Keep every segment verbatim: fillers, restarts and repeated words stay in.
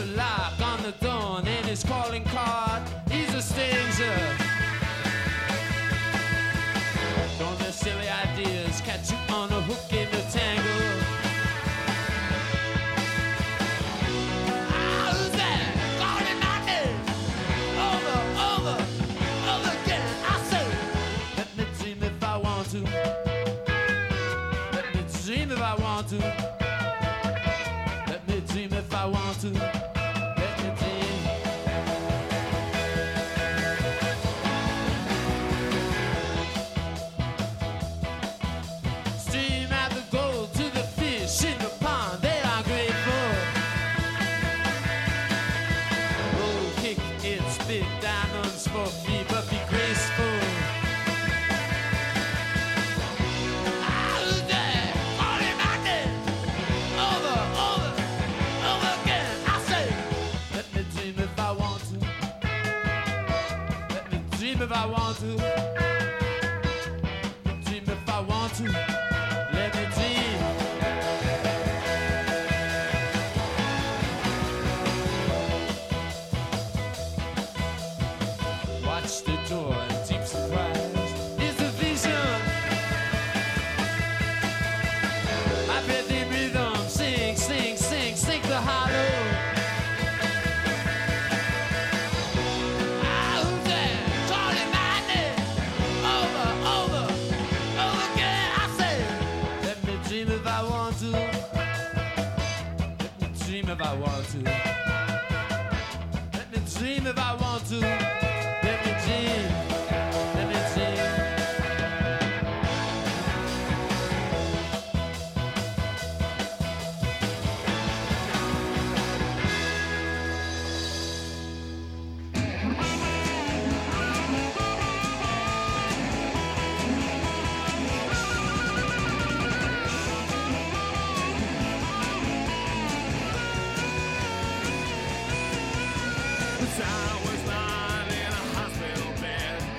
a lock on the door and then his calling card. He's a stranger. Don't let silly ideas catch you on a hook in the tangle. Ah, who's that? Calling my name. Over, over, over again. I say, let me dream if I want to. Let me dream if I want to. Let me dream if I want to. Let me dream. Stream out the gold to the fish in the pond. They are grateful. Roll, kick, it, spit, diamonds for free, but be graceful. Ah, who's that? Calling my name. Over, over, over again. I say, let me dream if I want to. Let me dream if I want to. Dream if I want to. Let me dream. Watch the door in deep surprise. It's a vision. I feel the rhythm. Sing, sing, sing, sing the hollow. Ah, who's that? Calling my name. Over, over, over again. I say, let me dream if I want to. Let me dream if I want to. Let me dream if I want to. Let me dream. Let me dream. I was not in a hospital bed.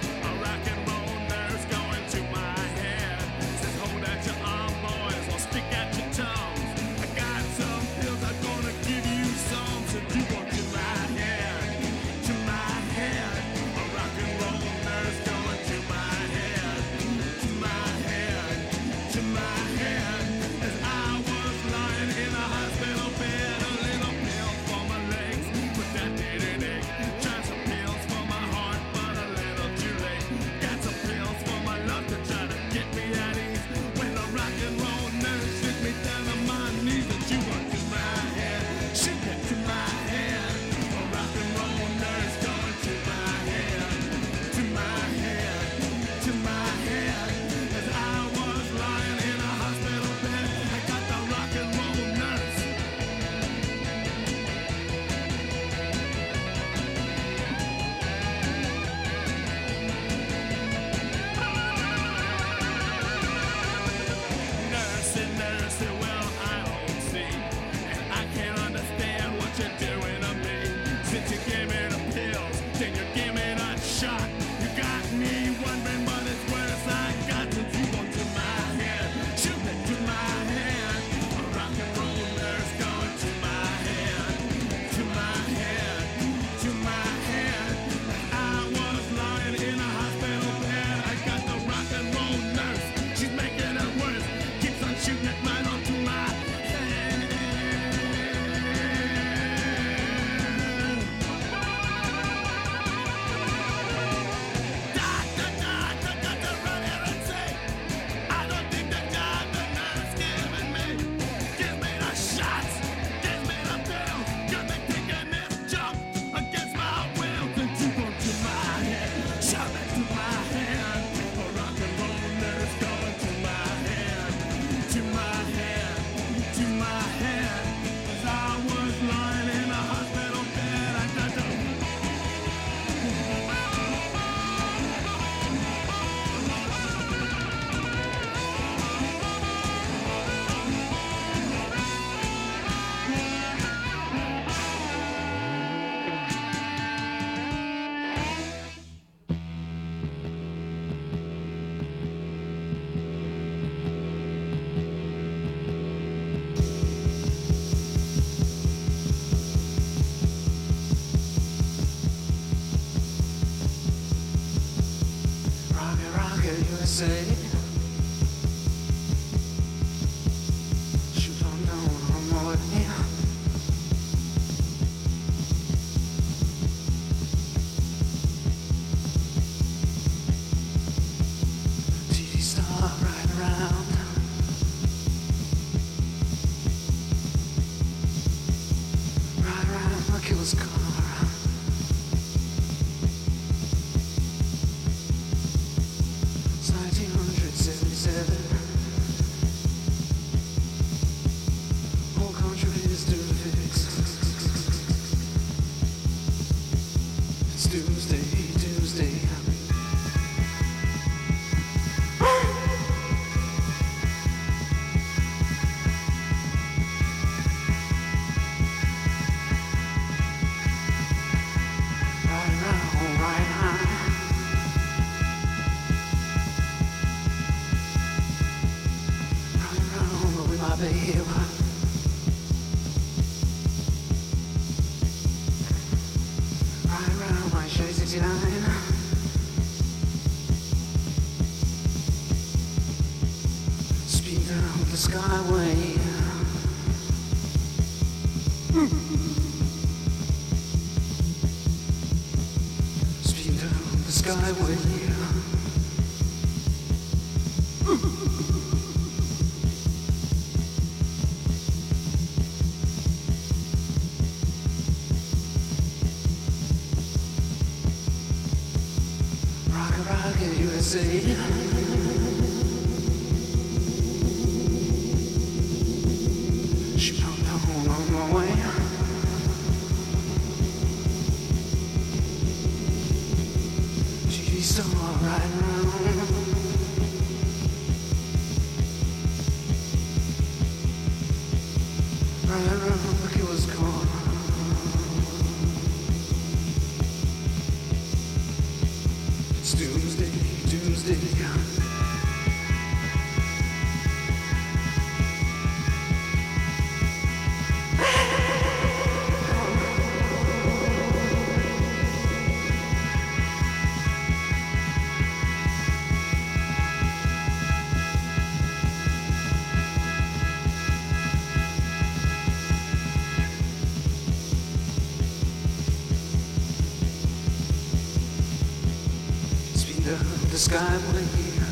say. Shoot on down on my way. T V star right around. Right around my killer's car. Speed down the skyway. Speed down the skyway. Rocket, rocket, U S A. On my way. T V star right around. Right around the killer's car. It's doomsday, doomsday. The skyway.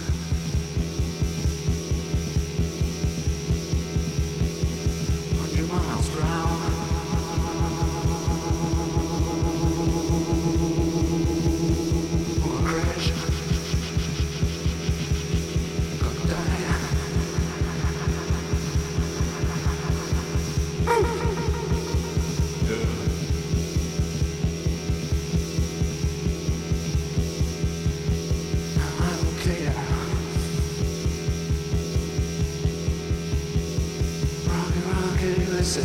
Hundred miles per hour. Or crash. Gonna die. U S A.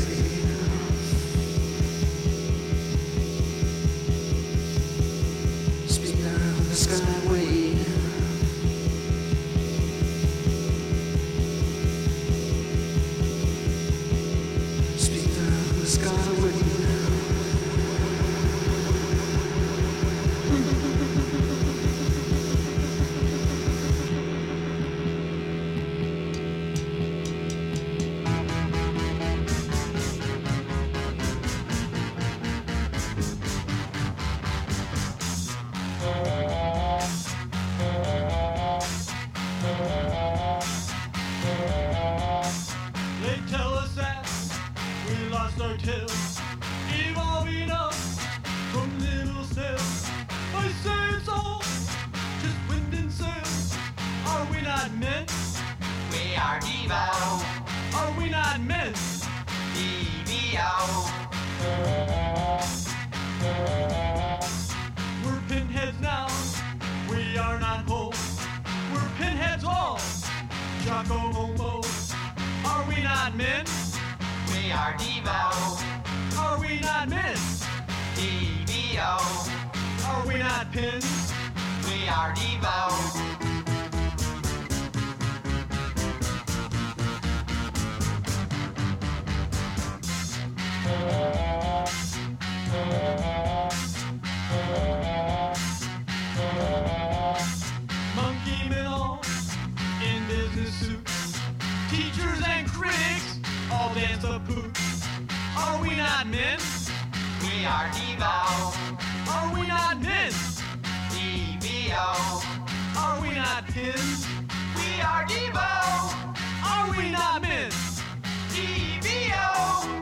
Speed down the skyway. Speed down the skyway. Evolving up from little cells. I say it's all just wind and sails. Are we not men? We are Devo. Are we not men? D V O. We're pinheads now. We are not home. We're pinheads all. Jocko Homo. Are we not men? We are Devo. Are we not men? D V O. Are we not pins? We are Devo. Monkey men all dance the pooch. Are we not men? We are Devo. Are we not men? D V O. Are we not pins? We are Devo. Are we not men? D V O.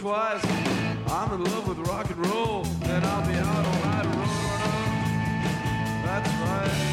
twice. I'm in love with rock and roll, and I'll be out all night rolling. That's right.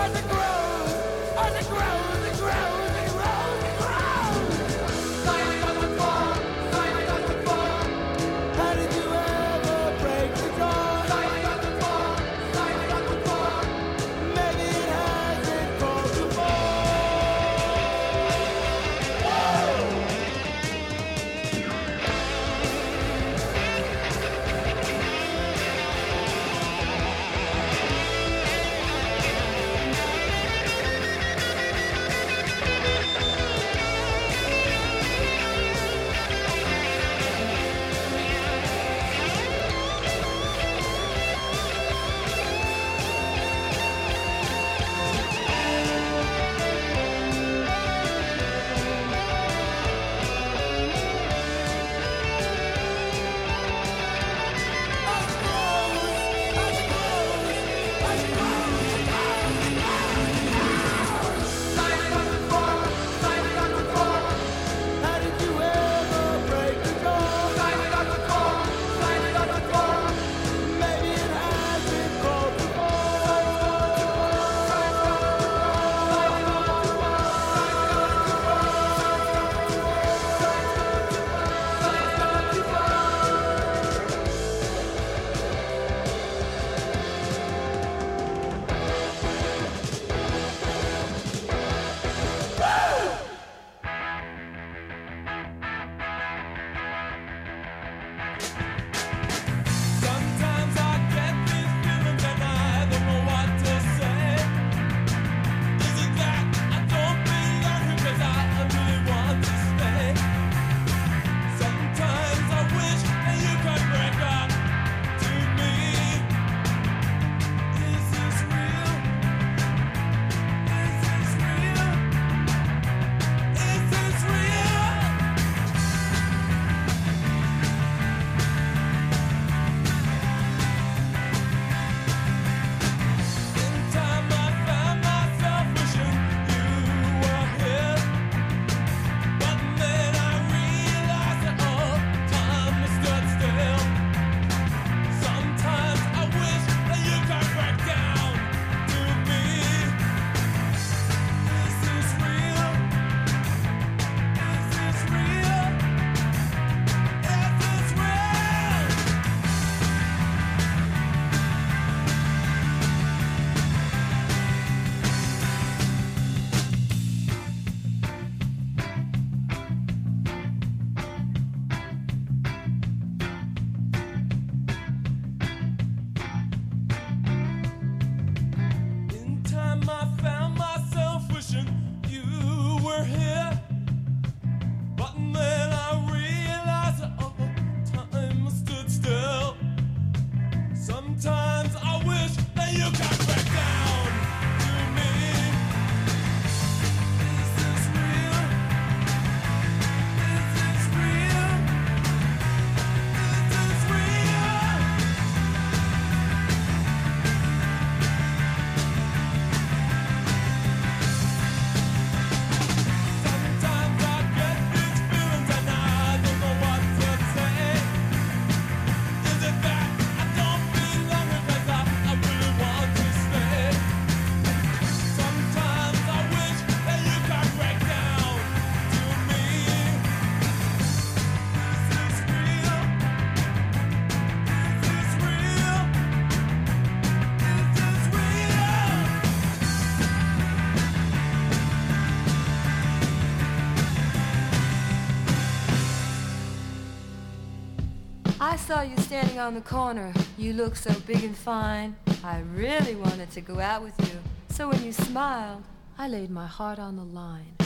I saw you standing on the corner. You looked so big and fine. I really wanted to go out with you. So when you smiled, I laid my heart on the line.